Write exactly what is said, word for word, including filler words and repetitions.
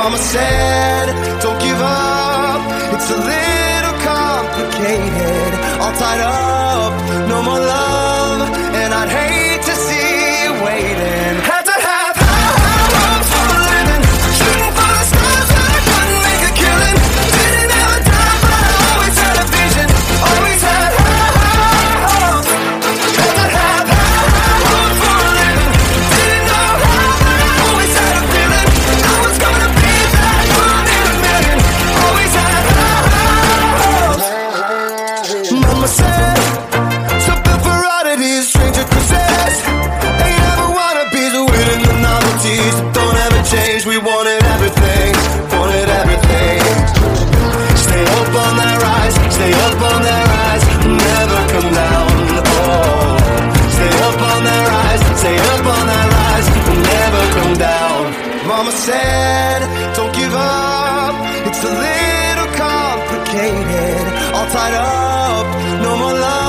Mama said, don't give up, it's a little complicated. All tied up, no more love, and I'd hate to see you waiting. Had to have high, high hopes for a living, shooting for the stars, but I couldn't make a killing. Didn't ever die, but I always had a vision, always had high, high hopes. Had to have high, high hopes for a living, didn't know how, but I always had a feeling I was gonna be that one in a million. Always had high, high hopes. Mama said, something for oddities, stranger possessed. Ain't never wannabes, winning the novelties that don't ever change. We wanted everything, wanted everything. Stay up on that rise, stay up on that rise, never come down. Oh, stay up on that rise, stay up on that rise, never come down. Mama said, don't give up, it's a little complicated. All tied up, no more love.